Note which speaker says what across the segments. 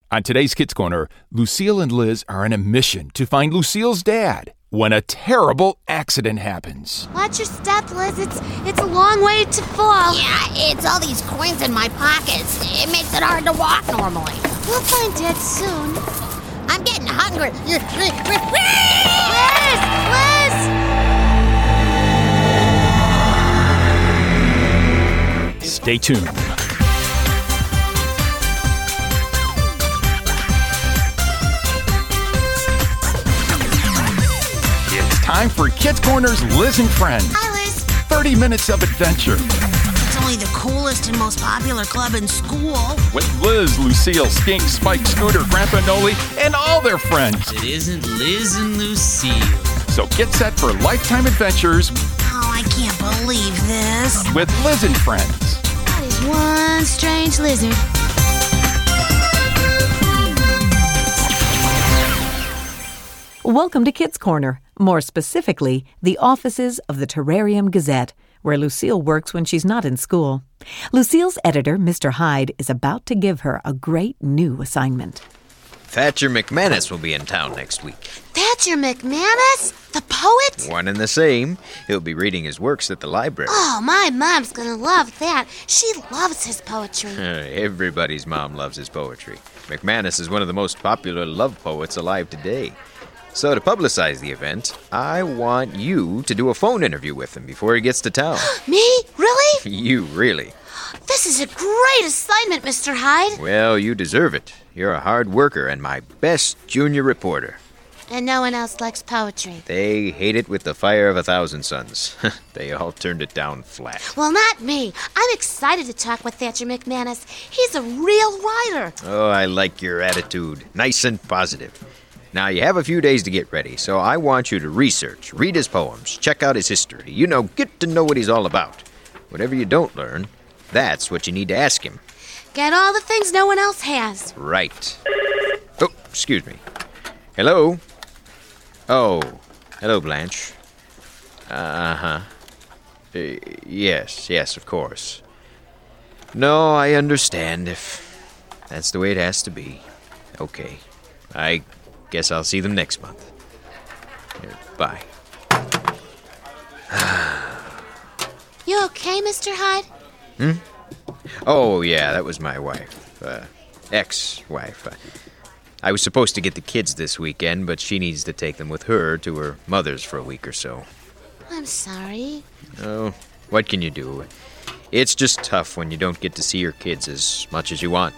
Speaker 1: On today's Kids Corner, Lucille and Liz are on a mission to find Lucille's dad when a terrible accident happens.
Speaker 2: Watch your step, Liz. It's a long way to fall.
Speaker 3: Yeah, it's all these coins in my pockets. It makes it hard to walk normally.
Speaker 2: We'll find Dad soon.
Speaker 3: I'm getting hungry.
Speaker 2: Liz!
Speaker 1: Stay tuned. It's time for Kids Corner's Liz and Friends.
Speaker 3: Hi, Liz.
Speaker 1: 30 minutes of adventure.
Speaker 3: It's only the coolest and most popular club in school.
Speaker 1: With Liz, Lucille, Skink, Spike, Scooter, Grandpa Noli, and all their friends.
Speaker 4: It isn't Liz and Lucille.
Speaker 1: So get set for lifetime adventures
Speaker 3: Oh, I can't believe this.
Speaker 1: with Liz and Friends.
Speaker 2: That is one strange lizard.
Speaker 5: Welcome to Kids Corner, more specifically, the offices of the Terrarium Gazette, where Lucille works when she's not in school. Lucille's editor, Mr. Hyde, is about to give her a great new assignment.
Speaker 6: Thatcher McManus will be in town next week.
Speaker 2: Thatcher McManus? The poet?
Speaker 6: One and the same. He'll be reading his works at the library.
Speaker 2: Oh, my mom's gonna love that. She loves his poetry.
Speaker 6: Everybody's mom loves his poetry. McManus is one of the most popular love poets alive today. So to publicize the event, I want you to do a phone interview with him before he gets to town.
Speaker 2: Me? Really?
Speaker 6: You really.
Speaker 2: This is a great assignment, Mr. Hyde.
Speaker 6: Well, you deserve it. You're a hard worker and my best junior reporter.
Speaker 2: And no one else likes poetry.
Speaker 6: They hate it with the fire of 1,000 suns. They all turned it down flat.
Speaker 2: Well, not me. I'm excited to talk with Thatcher McManus. He's a real writer.
Speaker 6: Oh, I like your attitude. Nice and positive. Now, you have a few days to get ready, so I want you to research, read his poems, check out his history. You know, get to know what he's all about. Whatever you don't learn, that's what you need to ask him.
Speaker 2: Get all the things no one else has.
Speaker 6: Right. Oh, excuse me. Hello? Oh, hello, Blanche. Uh-huh. Yes, of course. No, I understand if that's the way it has to be. Okay. I guess I'll see them next month. Here, bye.
Speaker 2: You okay, Mr. Hyde?
Speaker 6: Oh, yeah, that was my wife. Ex-wife. I was supposed to get the kids this weekend, but she needs to take them with her to her mother's for a week or so.
Speaker 2: I'm sorry.
Speaker 6: Oh, what can you do? It's just tough when you don't get to see your kids as much as you want.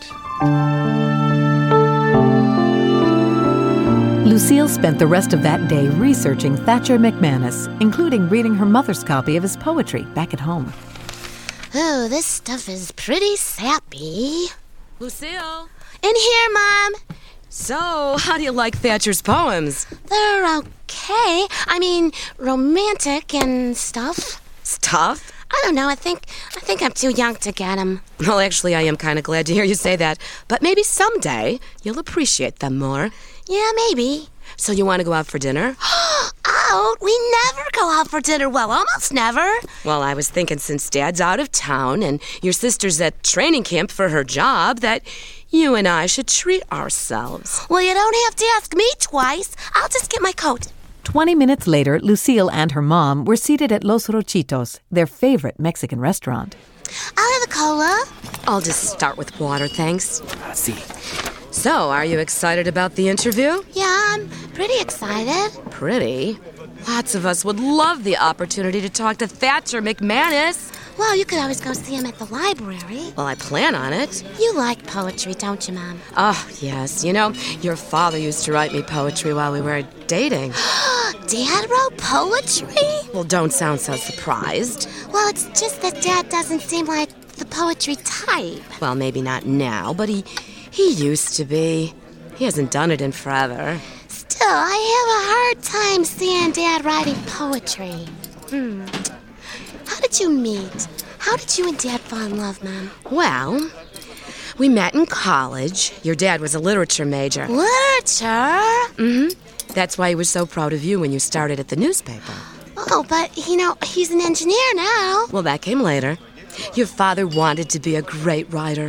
Speaker 5: Lucille spent the rest of that day researching Thatcher McManus, including reading her mother's copy of his poetry back at home.
Speaker 2: Oh, this stuff is pretty sappy.
Speaker 7: Lucille,
Speaker 2: In here, Mom.
Speaker 7: so how do you like Thatcher's poems?
Speaker 2: They're okay. I mean, romantic and stuff.
Speaker 7: Stuff?
Speaker 2: I don't know. I think I'm too young to get them.
Speaker 7: Well, actually, I am kind of glad to hear you say that. But maybe someday you'll appreciate them more.
Speaker 2: Yeah, maybe.
Speaker 7: So you want to go out for dinner?
Speaker 2: Out? We never go out for dinner. Well, almost never.
Speaker 7: Well, I was thinking since Dad's out of town and your sister's at training camp for her job, that you and I should treat ourselves.
Speaker 2: Well, you don't have to ask me twice. I'll just get my coat.
Speaker 5: 20 minutes later, Lucille and her mom were seated at Los Rochitos, their favorite Mexican restaurant.
Speaker 2: I'll have a cola.
Speaker 7: I'll just start with water, thanks. So, are you excited about the interview?
Speaker 2: Yeah, I'm pretty excited.
Speaker 7: Pretty. Lots of us would love the opportunity to talk to Thatcher McManus.
Speaker 2: Well, you could always go see him at the library.
Speaker 7: Well, I plan on it.
Speaker 2: You like poetry, don't you, Mom?
Speaker 7: Oh, yes. You know, your father used to write me poetry while we were dating.
Speaker 2: Dad wrote poetry?
Speaker 7: Well, don't sound so surprised.
Speaker 2: Well, it's just that Dad doesn't seem like the poetry type.
Speaker 7: Well, maybe not now, but he used to be. He hasn't done it in forever.
Speaker 2: Still, I have a hard time seeing Dad writing poetry. How did you meet? How did you and Dad fall in love, Mom?
Speaker 7: Well, we met in college. Your dad was a literature major.
Speaker 2: Literature?
Speaker 7: Mm-hmm. That's why he was so proud of you when you started at the newspaper.
Speaker 2: Oh, but, he's an engineer now.
Speaker 7: Well, that came later. Your father wanted to be a great writer,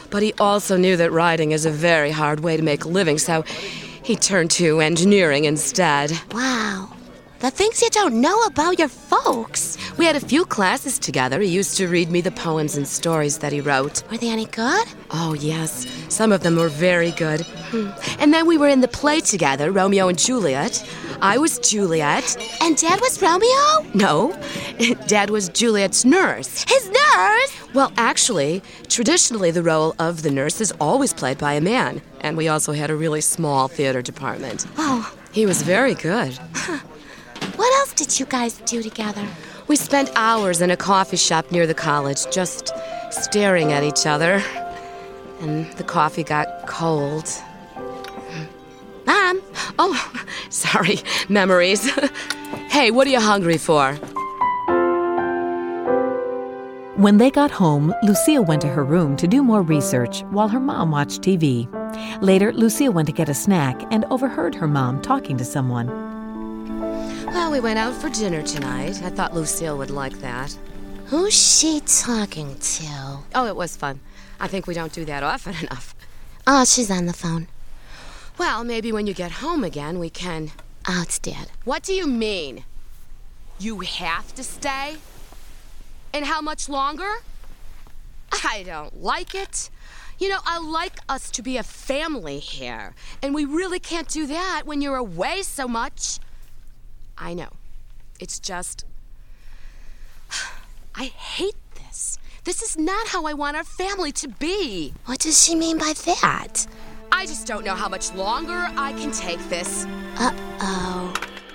Speaker 7: But he also knew that writing is a very hard way to make a living, so he turned to engineering instead.
Speaker 2: Wow. The things you don't know about your folks.
Speaker 7: We had a few classes together. He used to read me the poems and stories that he wrote.
Speaker 2: Were they any good?
Speaker 7: Oh, yes. Some of them were very good. And then we were in the play together, Romeo and Juliet. I was Juliet.
Speaker 2: And Dad was Romeo?
Speaker 7: No, Dad was Juliet's nurse.
Speaker 2: His nurse?
Speaker 7: Well, actually, traditionally the role of the nurse is always played by a man. And we also had a really small theater department.
Speaker 2: Oh.
Speaker 7: He was very good.
Speaker 2: What else did you guys do together?
Speaker 7: We spent hours in a coffee shop near the college, just staring at each other. And the coffee got cold. Mom! Oh, sorry. Memories. Hey, what are you hungry for?
Speaker 5: When they got home, Lucille went to her room to do more research while her mom watched TV. Later, Lucille went to get a snack and overheard her mom talking to someone.
Speaker 7: Well, we went out for dinner tonight. I thought Lucille would like that.
Speaker 2: Who's she talking to?
Speaker 7: Oh, it was fun. I think we don't do that often enough.
Speaker 2: Oh, she's on the phone.
Speaker 7: Well, maybe when you get home again, we can...
Speaker 2: Oh, it's Dad.
Speaker 7: What do you mean? You have to stay? And how much longer? I don't like it. You know, I like us to be a family here. And we really can't do that when you're away so much. I know. It's just... I hate this. This is not how I want our family to be.
Speaker 2: What does she mean by that?
Speaker 7: I just don't know how much longer I can take this.
Speaker 2: Uh-oh.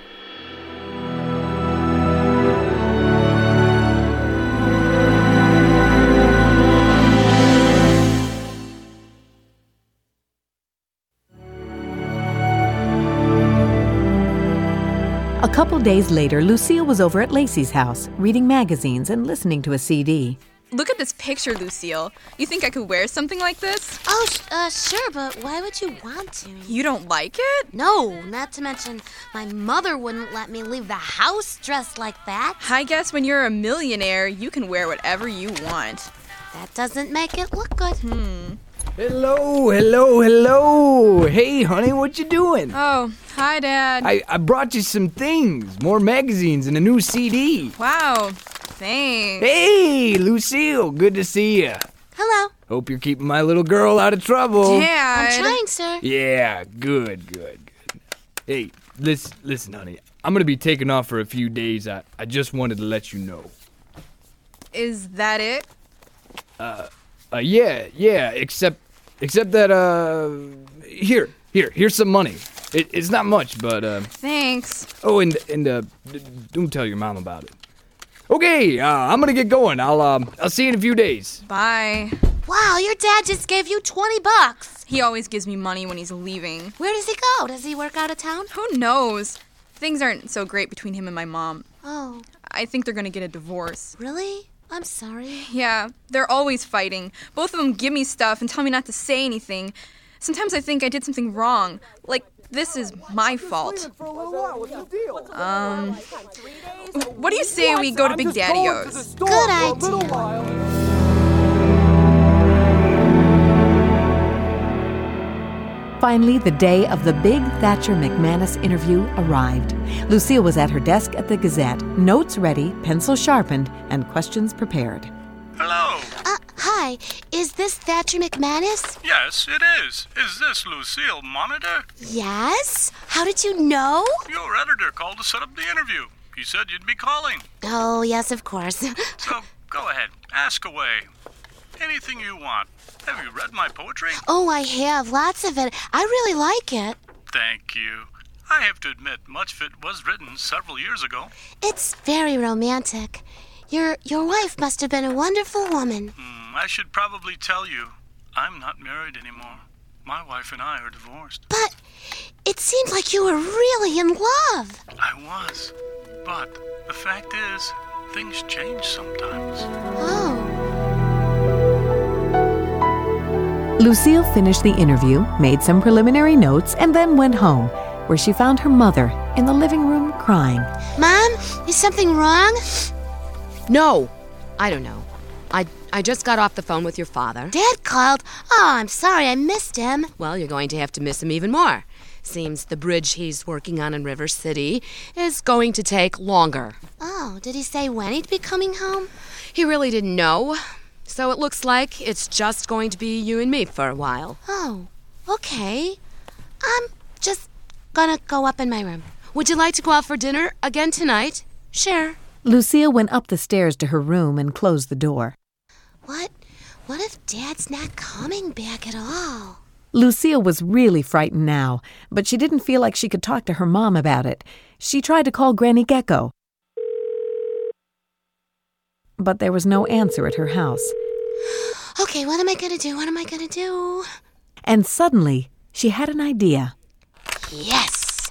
Speaker 5: A couple days later, Lucille was over at Lacey's house, reading magazines and listening to a CD.
Speaker 8: Look at this picture, Lucille. You think I could wear something like this?
Speaker 2: Oh, sure, but why would you want to?
Speaker 8: You don't like it?
Speaker 2: No, not to mention my mother wouldn't let me leave the house dressed like that.
Speaker 8: I guess when you're a millionaire, you can wear whatever you want.
Speaker 2: That doesn't make it look good.
Speaker 9: Hello. Hey, honey, what you doing?
Speaker 8: Oh, hi, Dad.
Speaker 9: I brought you some things, more magazines and a new CD.
Speaker 8: Wow, thanks.
Speaker 9: Hey, Lucille, good to see you.
Speaker 2: Hello.
Speaker 9: Hope you're keeping my little girl out of trouble.
Speaker 8: Dad.
Speaker 2: I'm trying, sir.
Speaker 9: Yeah, good. Hey, listen, honey, I'm gonna be taking off for a few days. I just wanted to let you know.
Speaker 8: Is that it?
Speaker 9: Yeah, except that, here's some money. It's not much, but,
Speaker 8: Thanks.
Speaker 9: Oh, and don't tell your mom about it. Okay, I'm gonna get going. I'll see you in a few days.
Speaker 8: Bye.
Speaker 2: Wow, your dad just gave you $20.
Speaker 8: He always gives me money when he's leaving.
Speaker 2: Where does he go? Does he work out of town?
Speaker 8: Who knows? Things aren't so great between him and my mom.
Speaker 2: Oh,
Speaker 8: I think they're gonna get a divorce.
Speaker 2: really? I'm sorry.
Speaker 8: Yeah, they're always fighting. Both of them give me stuff and tell me not to say anything. Sometimes I think I did something wrong. Like, this is my fault. What do you say we go to Big Daddy-O's?
Speaker 2: Good idea.
Speaker 5: Finally, the day of the big Thatcher McManus interview arrived. Lucille was at her desk at the Gazette, notes ready, pencil sharpened, and questions prepared.
Speaker 10: Hello.
Speaker 2: Hi. Is this Thatcher McManus?
Speaker 10: Yes, it is. Is this Lucille Monitor?
Speaker 2: Yes? How did you know?
Speaker 10: Your editor called to set up the interview. He said you'd be calling.
Speaker 2: Oh, yes, of course.
Speaker 10: So, go ahead. Ask away. Anything you want. Have you read my poetry?
Speaker 2: Oh, I have. Lots of it. I really like it.
Speaker 10: Thank you. I have to admit, much of it was written several years ago.
Speaker 2: It's very romantic. Your wife must have been a wonderful woman.
Speaker 10: I should probably tell you, I'm not married anymore. My wife and I are divorced.
Speaker 2: But it seemed like you were really in love.
Speaker 10: I was. But the fact is, things change sometimes.
Speaker 2: Oh.
Speaker 5: Lucille finished the interview, made some preliminary notes, and then went home, where she found her mother in the living room crying.
Speaker 2: Mom, is something wrong?
Speaker 7: No, I don't know. I I just got off the phone with your father.
Speaker 2: Dad called. Oh, I'm sorry, I missed him.
Speaker 7: Well, you're going to have to miss him even more. Seems the bridge he's working on in River City is going to take longer.
Speaker 2: Oh, did he say when he'd be coming home?
Speaker 7: He really didn't know. So it looks like it's just going to be you and me for a while.
Speaker 2: Oh, okay. I'm just gonna go up in my room.
Speaker 7: Would you like to go out for dinner again tonight?
Speaker 2: Sure.
Speaker 5: Lucille went up the stairs to her room and closed the door.
Speaker 2: What if Dad's not coming back at all?
Speaker 5: Lucille was really frightened now, but she didn't feel like she could talk to her mom about it. She tried to call Granny Gecko, but there was no answer at her house.
Speaker 2: Okay, what am I gonna do?
Speaker 5: And suddenly, she had an idea.
Speaker 2: Yes!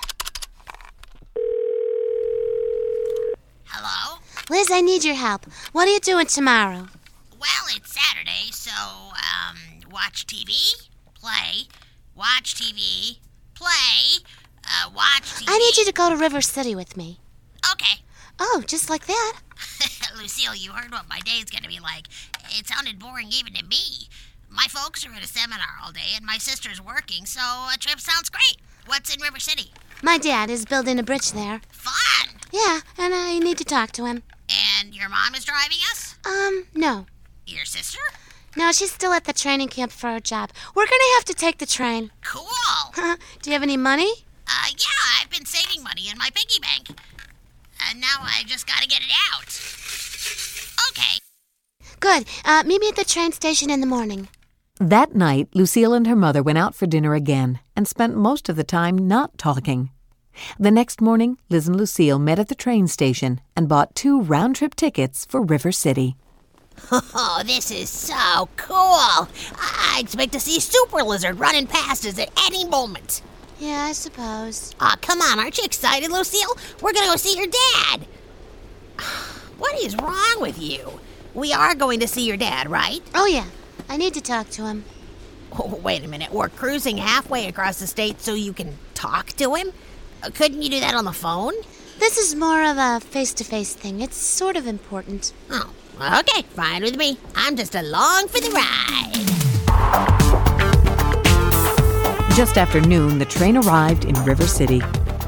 Speaker 3: Hello?
Speaker 2: Liz, I need your help. What are you doing tomorrow?
Speaker 3: Well, it's Saturday, so, watch TV, play, watch TV, play, watch TV.
Speaker 2: I need you to go to River City with me.
Speaker 3: Okay.
Speaker 2: Oh, just like that?
Speaker 3: Lucille, you heard what my day's gonna be like. It sounded boring even to me. My folks are at a seminar all day, and my sister's working, so a trip sounds great. What's in River City?
Speaker 2: My dad is building a bridge there.
Speaker 3: Fun!
Speaker 2: Yeah, and I need to talk to him.
Speaker 3: And your mom is driving us?
Speaker 2: No.
Speaker 3: Your sister?
Speaker 2: No, she's still at the training camp for her job. We're gonna have to take the train.
Speaker 3: Cool!
Speaker 2: Do you have any money?
Speaker 3: Yeah, I've been saving money in my piggy bank. And now I just gotta get it out. Okay.
Speaker 2: Good. Meet me at the train station in the morning.
Speaker 5: That night, Lucille and her mother went out for dinner again and spent most of the time not talking. The next morning, Liz and Lucille met at the train station and bought 2 round-trip tickets for River City.
Speaker 3: Oh, this is so cool. I expect to see Super Lizard running past us at any moment.
Speaker 2: Yeah, I suppose.
Speaker 3: Aw, come on, aren't you excited, Lucille? We're gonna go see your dad. What is wrong with you? We are going to see your dad, right?
Speaker 2: Oh, yeah. I need to talk to him.
Speaker 3: Oh, wait a minute. We're cruising halfway across the state so you can talk to him? Couldn't you do that on the phone?
Speaker 2: This is more of a face-to-face thing. It's sort of important.
Speaker 3: Oh, okay. Fine with me. I'm just along for the ride.
Speaker 5: Just after noon, the train arrived in River City.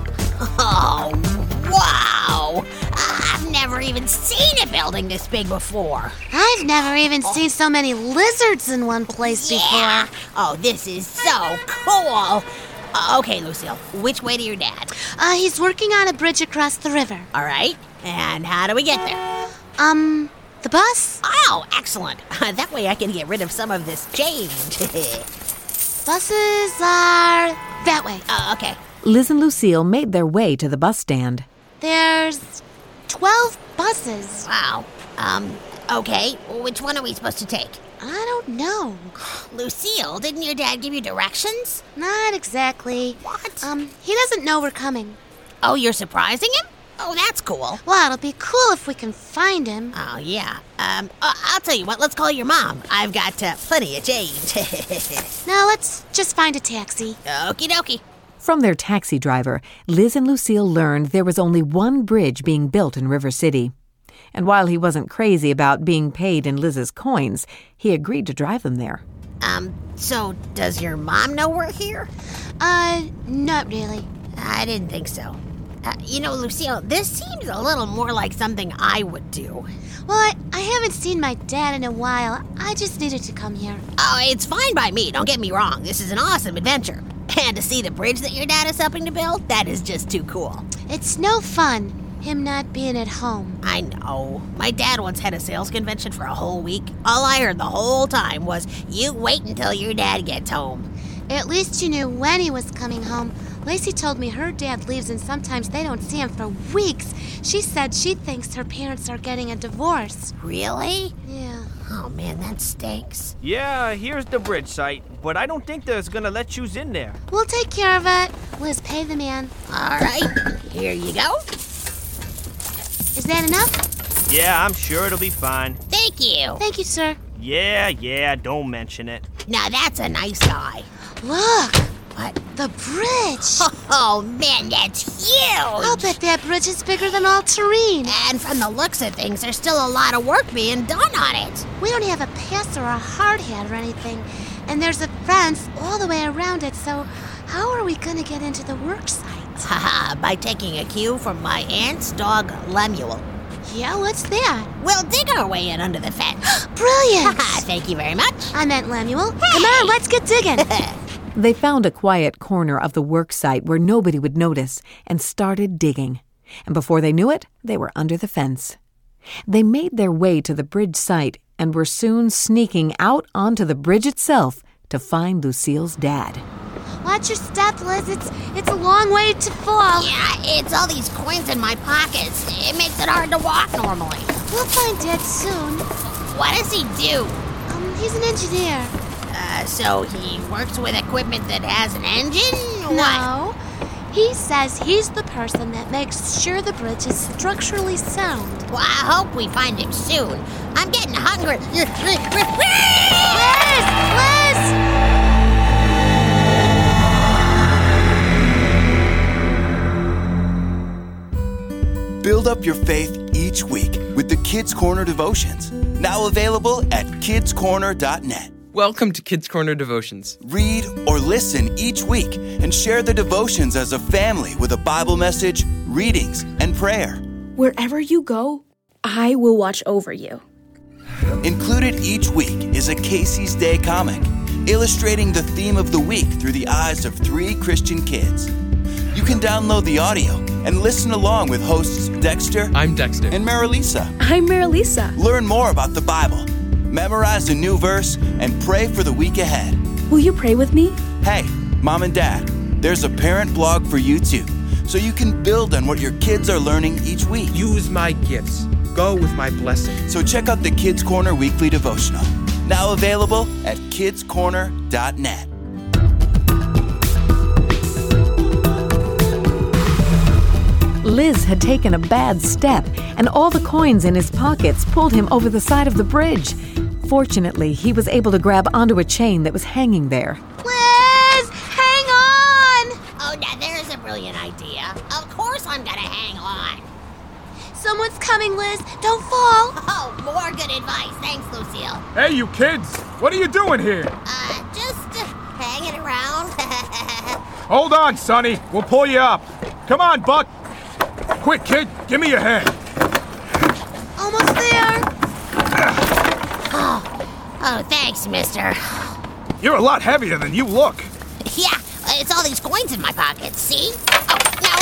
Speaker 3: Oh, wow! I've never even seen a building this big before.
Speaker 2: I've never even seen so many lizards in one place before.
Speaker 3: Oh, this is so cool. Okay, Lucille, which way to your dad?
Speaker 2: He's working on a bridge across the river.
Speaker 3: All right, and how do we get there?
Speaker 2: The bus?
Speaker 3: Oh, excellent. That way I can get rid of some of this change.
Speaker 2: Buses are that way.
Speaker 3: Okay.
Speaker 5: Liz and Lucille made their way to the bus stand.
Speaker 2: There's 12 buses.
Speaker 3: Wow. Okay, which one are we supposed to take?
Speaker 2: I don't know.
Speaker 3: Lucille, didn't your dad give you directions?
Speaker 2: Not exactly.
Speaker 3: What?
Speaker 2: He doesn't know we're coming.
Speaker 3: Oh, you're surprising him? Oh, that's cool.
Speaker 2: Well, it'll be cool if we can find him.
Speaker 3: Oh, yeah. I'll tell you what, let's call your mom. I've got plenty of change.
Speaker 2: No, let's just find a taxi.
Speaker 3: Okie dokie.
Speaker 5: From their taxi driver, Liz and Lucille learned there was only one bridge being built in River City. And while he wasn't crazy about being paid in Liz's coins, he agreed to drive them there.
Speaker 3: So does your mom know we're here?
Speaker 2: Not really.
Speaker 3: I didn't think so. Lucille, this seems a little more like something I would do.
Speaker 2: Well, I haven't seen my dad in a while. I just needed to come here.
Speaker 3: Oh, it's fine by me, don't get me wrong. This is an awesome adventure. And to see the bridge that your dad is helping to build, that is just too cool.
Speaker 2: It's no fun, him not being at home.
Speaker 3: I know. My dad once had a sales convention for a whole week. All I heard the whole time was, you wait until your dad gets home.
Speaker 2: At least you knew when he was coming home. Lacey told me her dad leaves and sometimes they don't see him for weeks. She said she thinks her parents are getting a divorce.
Speaker 3: Really?
Speaker 2: Yeah.
Speaker 3: Oh, man, that stinks.
Speaker 11: Yeah, here's the bridge site, but I don't think they're gonna let you in there.
Speaker 2: We'll take care of it. Liz, pay the man.
Speaker 3: All right, here you go.
Speaker 2: Is that enough?
Speaker 11: Yeah, I'm sure it'll be fine.
Speaker 3: Thank you.
Speaker 2: Thank you, sir.
Speaker 11: Yeah, don't mention it.
Speaker 3: Now that's a nice guy.
Speaker 2: Look.
Speaker 3: What?
Speaker 2: The bridge!
Speaker 3: Oh, man, that's huge!
Speaker 2: I'll bet that bridge is bigger than all Tureen.
Speaker 3: And from the looks of things, there's still a lot of work being done on it.
Speaker 2: We don't have a pass or a hard hat or anything. And there's a fence all the way around it, so how are we going to get into the work site?
Speaker 3: Haha, by taking a cue from my aunt's dog, Lemuel.
Speaker 2: Yeah, what's that?
Speaker 3: We'll dig our way in under the fence.
Speaker 2: Brilliant!
Speaker 3: Thank you very much.
Speaker 2: I meant Lemuel. Hey. Come on, let's get digging.
Speaker 5: They found a quiet corner of the work site where nobody would notice and started digging. And before they knew it, they were under the fence. They made their way to the bridge site and were soon sneaking out onto the bridge itself to find Lucille's dad.
Speaker 2: Watch your step, Liz. It's a long way to fall.
Speaker 3: Yeah, it's all these coins in my pockets. It makes it hard to walk normally.
Speaker 2: We'll find Dad soon.
Speaker 3: What does he do?
Speaker 2: He's an engineer.
Speaker 3: So he works with equipment that has an engine?
Speaker 2: No. He says he's the person that makes sure the bridge is structurally sound.
Speaker 3: Well, I hope we find him soon. I'm getting hungry.
Speaker 2: Liz!
Speaker 12: Build up your faith each week with the Kids Corner Devotions. Now available at kidscorner.net.
Speaker 13: Welcome to Kids Corner Devotions.
Speaker 12: Read or listen each week and share the devotions as a family with a Bible message, readings, and prayer.
Speaker 14: Wherever you go, I will watch over you.
Speaker 12: Included each week is a Casey's Day comic, illustrating the theme of the week through the eyes of 3 Christian kids. You can download the audio and listen along with hosts Dexter.
Speaker 13: I'm Dexter.
Speaker 12: And Marilisa.
Speaker 14: I'm Marilisa.
Speaker 12: Learn more about the Bible, memorize a new verse, and pray for the week ahead.
Speaker 14: Will you pray with me?
Speaker 12: Hey, Mom and Dad, there's a parent blog for you too, so you can build on what your kids are learning each week.
Speaker 15: Use my gifts. Go with my blessing.
Speaker 12: So check out the Kids Corner Weekly Devotional, now available at kidscorner.net.
Speaker 5: Liz had taken a bad step, and all the coins in his pockets pulled him over the side of the bridge. Fortunately, he was able to grab onto a chain that was hanging there.
Speaker 2: Liz, hang on!
Speaker 3: Oh, now there's a brilliant idea. Of course I'm gonna hang on.
Speaker 2: Someone's coming, Liz. Don't fall.
Speaker 3: Oh, more good advice. Thanks, Lucille.
Speaker 16: Hey, you kids. What are you doing here?
Speaker 3: Just hanging around.
Speaker 16: Hold on, Sonny. We'll pull you up. Come on, Buck. Quick, kid. Give me your hand.
Speaker 2: Almost there.
Speaker 3: Oh, thanks, mister.
Speaker 16: You're a lot heavier than you look.
Speaker 3: Yeah, it's all these coins in my pockets, see? Oh,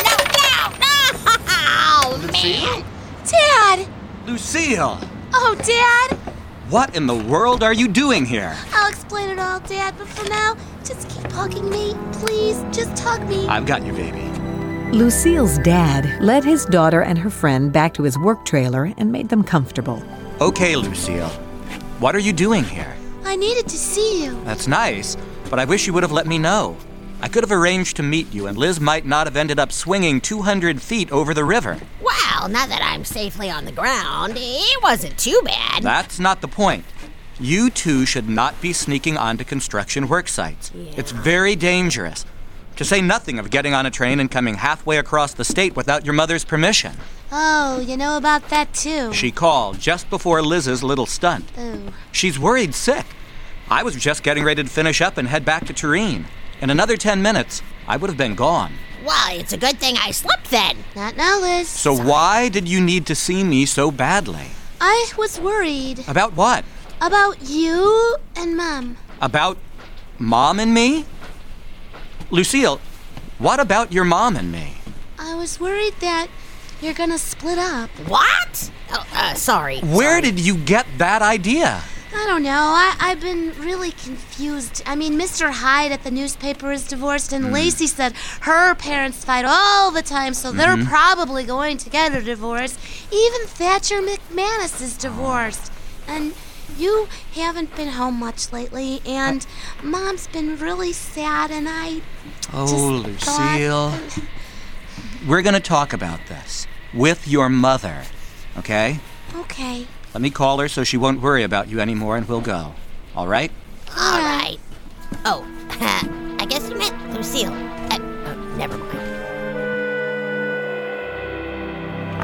Speaker 3: no! Oh, man!
Speaker 2: Dad!
Speaker 17: Lucille!
Speaker 2: Oh, Dad!
Speaker 17: What in the world are you doing here?
Speaker 2: I'll explain it all, Dad, but for now, just keep hugging me. Please, just hug me.
Speaker 17: I've got you, baby.
Speaker 5: Lucille's dad led his daughter and her friend back to his work trailer and made them comfortable.
Speaker 17: Okay, Lucille. What are you doing here?
Speaker 2: I needed to see you.
Speaker 17: That's nice, but I wish you would have let me know. I could have arranged to meet you, and Liz might not have ended up swinging 200 feet over the river.
Speaker 3: Well, now that I'm safely on the ground, it wasn't too bad.
Speaker 17: That's not the point. You two should not be sneaking onto construction work sites.
Speaker 3: Yeah.
Speaker 17: It's very dangerous. To say nothing of getting on a train and coming halfway across the state without your mother's permission.
Speaker 2: Oh, you know about that too.
Speaker 17: She called just before Liz's little stunt.
Speaker 2: Ooh.
Speaker 17: She's worried sick. I was just getting ready to finish up and head back to Tureen. In another 10 minutes, I would have been gone.
Speaker 3: Well, it's a good thing I slept then.
Speaker 2: Not now, Liz.
Speaker 17: So why did you need to see me so badly?
Speaker 2: I was worried.
Speaker 17: About what?
Speaker 2: About you and Mom.
Speaker 17: About Mom and me? Lucille, what about your mom and me?
Speaker 2: I was worried that you're gonna split up.
Speaker 3: What? Oh, sorry.
Speaker 17: Where did you get that idea?
Speaker 2: I don't know. I've been really confused. I mean, Mr. Hyde at the newspaper is divorced, and Lacey said her parents fight all the time, so they're probably going to get a divorce. Even Thatcher McManus is divorced. And you haven't been home much lately, and Mom's been really sad, and I
Speaker 17: Lucille. We're going to talk about this with your mother, okay?
Speaker 2: Okay.
Speaker 17: Let me call her so she won't worry about you anymore, and we'll go. All right?
Speaker 3: All right. Oh, I guess you meant Lucille.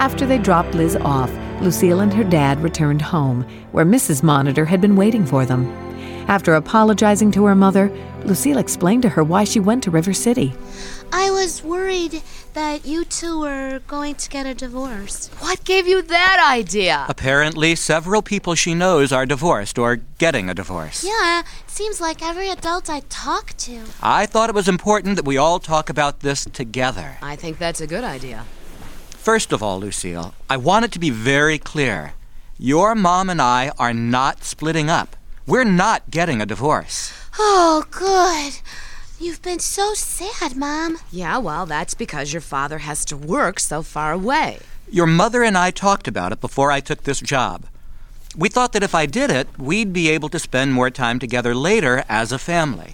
Speaker 5: After they dropped Liz off, Lucille and her dad returned home, where Mrs. Monitor had been waiting for them. After apologizing to her mother, Lucille explained to her why she went to River City.
Speaker 2: I was worried that you two were going to get a divorce.
Speaker 7: What gave you that idea?
Speaker 17: Apparently, several people she knows are divorced or getting a divorce.
Speaker 2: Yeah, it seems like every adult I talk to.
Speaker 17: I thought it was important that we all talk about this together.
Speaker 7: I think that's a good idea.
Speaker 17: First of all, Lucille, I want it to be very clear. Your mom and I are not splitting up. We're not getting a divorce.
Speaker 2: Oh, good. You've been so sad, Mom.
Speaker 7: Yeah, well, that's because your father has to work so far away.
Speaker 17: Your mother and I talked about it before I took this job. We thought that if I did it, we'd be able to spend more time together later as a family.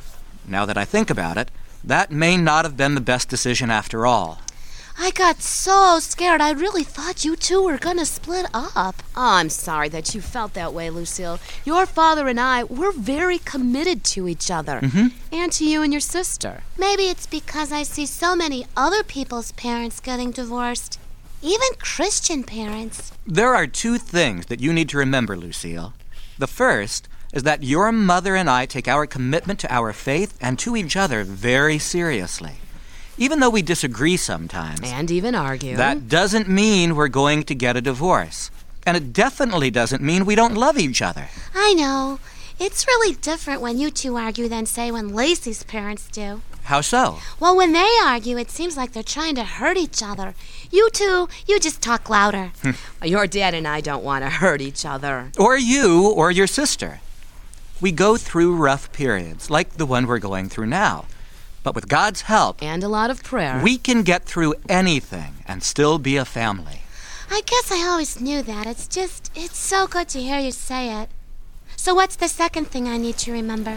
Speaker 17: Now that I think about it, that may not have been the best decision after all.
Speaker 2: I got so scared. I really thought you two were going to split up.
Speaker 7: Oh, I'm sorry that you felt that way, Lucille. Your father and I, we're very committed to each other. And to you and your sister.
Speaker 2: Maybe it's because I see so many other people's parents getting divorced. Even Christian parents.
Speaker 17: There are two things that you need to remember, Lucille. The first is that your mother and I take our commitment to our faith and to each other very seriously. Even though we disagree sometimes.
Speaker 7: And even argue.
Speaker 17: That doesn't mean we're going to get a divorce. And it definitely doesn't mean we don't love each other.
Speaker 2: I know. It's really different when you two argue than, say, when Lacey's parents do.
Speaker 17: How so?
Speaker 2: Well, when they argue, it seems like they're trying to hurt each other. You two, you just talk louder.
Speaker 7: Your dad and I don't want to hurt each other.
Speaker 17: Or you or your sister. We go through rough periods, like the one we're going through now. But with God's help
Speaker 7: and a lot of prayer,
Speaker 17: we can get through anything and still be a family.
Speaker 2: I guess I always knew that. It's so good to hear you say it. So what's the second thing I need to remember?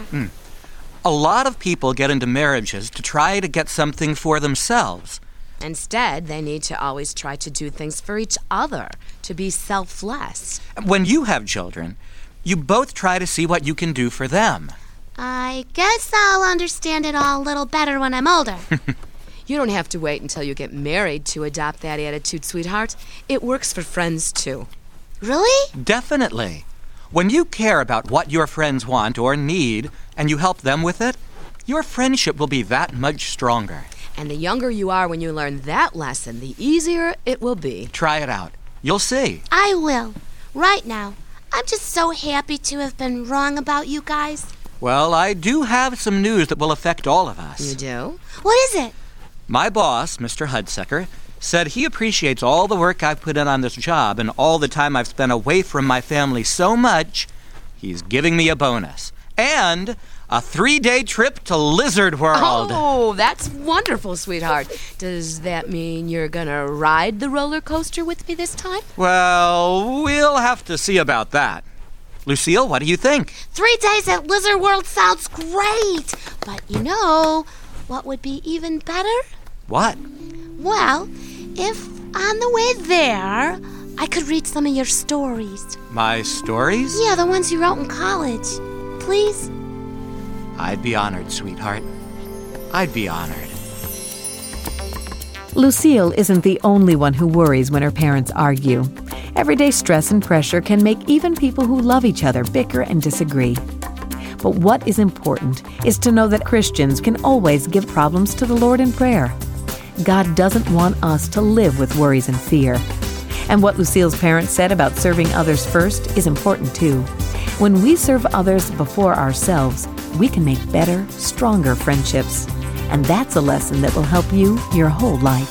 Speaker 17: A lot of people get into marriages to try to get something for themselves.
Speaker 7: Instead, they need to always try to do things for each other, to be selfless.
Speaker 17: When you have children, you both try to see what you can do for them.
Speaker 2: I guess I'll understand it all a little better when I'm older.
Speaker 7: You don't have to wait until you get married to adopt that attitude, sweetheart. It works for friends, too.
Speaker 2: Really?
Speaker 17: Definitely. When you care about what your friends want or need, and you help them with it, your friendship will be that much stronger.
Speaker 7: And the younger you are when you learn that lesson, the easier it will be.
Speaker 17: Try it out. You'll see.
Speaker 2: I will. Right now. I'm just so happy to have been wrong about you guys.
Speaker 17: Well, I do have some news that will affect all of us.
Speaker 7: You do?
Speaker 2: What is it?
Speaker 17: My boss, Mr. Hudsucker, said he appreciates all the work I've put in on this job and all the time I've spent away from my family so much, he's giving me a bonus. And a 3-day trip to Lizard World.
Speaker 7: Oh, that's wonderful, sweetheart. Does that mean you're gonna ride the roller coaster with me this time?
Speaker 17: Well, we'll have to see about that. Lucille, what do you think?
Speaker 2: 3 days at Lizard World sounds great. But you know what would be even better?
Speaker 17: What?
Speaker 2: Well, if on the way there, I could read some of your stories.
Speaker 17: My stories?
Speaker 2: Yeah, the ones you wrote in college. Please?
Speaker 17: I'd be honored, sweetheart. I'd be honored.
Speaker 5: Lucille isn't the only one who worries when her parents argue. Everyday stress and pressure can make even people who love each other bicker and disagree. But what is important is to know that Christians can always give problems to the Lord in prayer. God doesn't want us to live with worries and fear. And what Lucille's parents said about serving others first is important too. When we serve others before ourselves, we can make better, stronger friendships. And that's a lesson that will help you your whole life.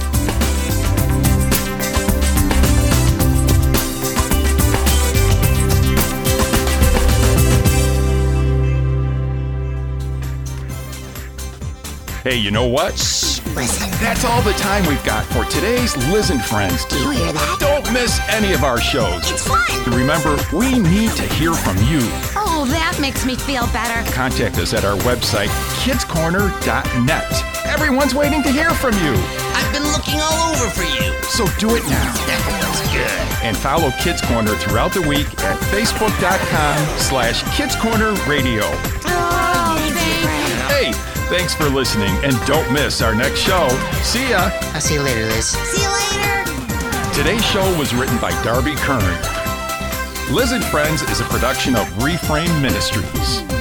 Speaker 1: Hey, you know what?
Speaker 3: Listen.
Speaker 1: That's all the time we've got for today's Liz and Friends.
Speaker 3: Do you hear that?
Speaker 1: Don't miss any of our shows.
Speaker 3: It's fun.
Speaker 1: Remember, we need to hear from you.
Speaker 3: Oh, that makes me feel better.
Speaker 1: Contact us at our website, kidscorner.net. Everyone's waiting to hear from you.
Speaker 18: I've been looking all over for you.
Speaker 1: So do it now.
Speaker 18: That feels good.
Speaker 1: And follow Kids Corner throughout the week at facebook.com/kidscornerradio.
Speaker 3: Oh,
Speaker 1: Hey, thanks for listening, and don't miss our next show. See ya.
Speaker 18: I'll see you later, Liz.
Speaker 3: See you later.
Speaker 1: Today's show was written by Darby Kern. Liz and Friends is a production of Reframe Ministries.